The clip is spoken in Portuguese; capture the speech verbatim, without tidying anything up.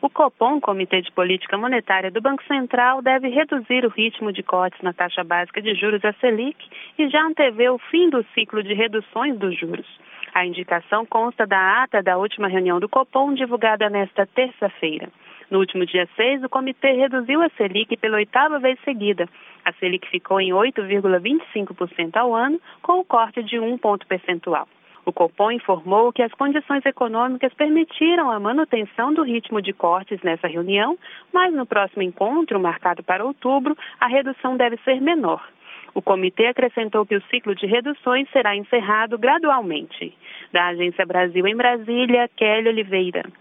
O Copom, Comitê de Política Monetária do Banco Central, deve reduzir o ritmo de cortes na taxa básica de juros, a Selic, e já antevê o fim do ciclo de reduções dos juros. A indicação consta da ata da última reunião do Copom, divulgada nesta terça-feira. No último dia seis, o comitê reduziu a Selic pela oitava vez seguida. A Selic ficou em oito vírgula vinte e cinco por cento ao ano, com o corte de um ponto percentual. O Copom informou que as condições econômicas permitiram a manutenção do ritmo de cortes nessa reunião, mas no próximo encontro, marcado para outubro, a redução deve ser menor. O comitê acrescentou que o ciclo de reduções será encerrado gradualmente. Da Agência Brasil em Brasília, Kelly Oliveira.